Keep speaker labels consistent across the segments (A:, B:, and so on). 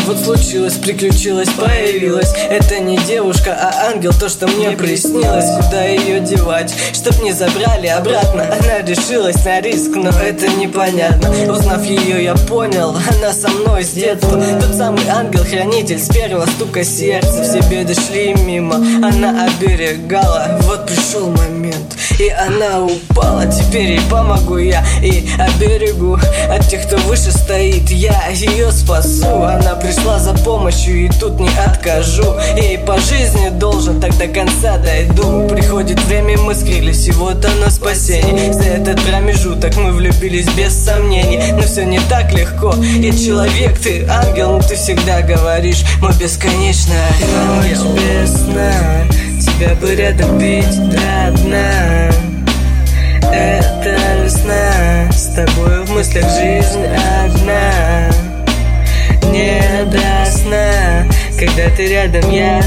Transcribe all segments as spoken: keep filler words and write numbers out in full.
A: Вот случилось, приключилось, появилась. Это не девушка, а ангел, то, что мне приснилось. Куда ее девать, чтоб не забрали обратно? Она решилась на риск, но это непонятно. Узнав ее, я понял, она со мной с детства. Тот самый ангел-хранитель с первого стука сердца. Все беды шли мимо, она оберегала. Вот пришел момент, и она упала. Теперь ей помогу я и оберегу от тех, кто выше стоит. Я ее спасу. Она пришла за помощью, и тут не откажу. Ей по жизни должен, так до конца дойду. Приходит время, мы скрылись, и вот оно спасение. За этот промежуток мы влюбились без сомнений. Но все не так легко. Я человек, ты ангел, но ты всегда говоришь: мой бесконечный ангел. Ночь без сна, тебя бы рядом пить до дна. Это весна, с тобой в мыслях жизнь одна. Не до сна, когда ты рядом, я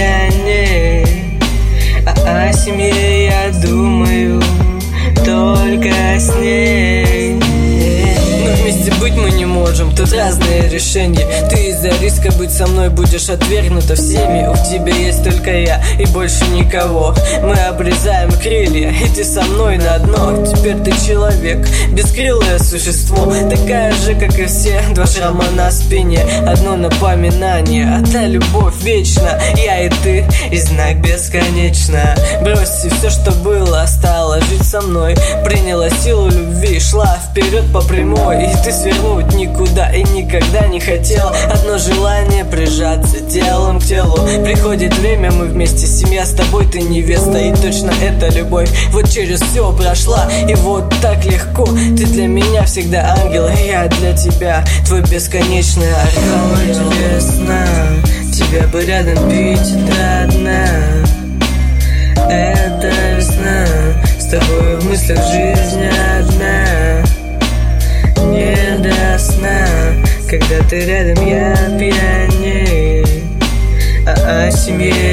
A: пьяней. А о семье я думаю только с ней. Но вместе быть мы не можем, тут разные решения. Ты из-за риска быть со мной будешь отвергнута всеми. У тебя есть только я и больше никого. Мы обрезаем крылья, и ты со мной на дно. Теперь ты человек, бескрылое существо, такая же, как и все. Два шрама на спине, одно напоминание. Одна любовь вечна, я и ты, и знак бесконечно. Бросьте все, что было, стала жить со мной. Приняла силу любви, шла вперед по прямой. И ты свернуть никуда и никогда не хотела. Одно желание прижаться телом к телу. Приходит время, мы вместе, семья с тобой, ты невеста. И точно это любовь, вот через все прошла. И вот так легко, ты для меня всегда ангел, и я для тебя твой бесконечный ангел. Ночь без сна, тебя бы рядом пить до дна. Это весна, с тобой в мыслях жизнь одна. Не до сна, когда ты рядом, я пьяней. А о семье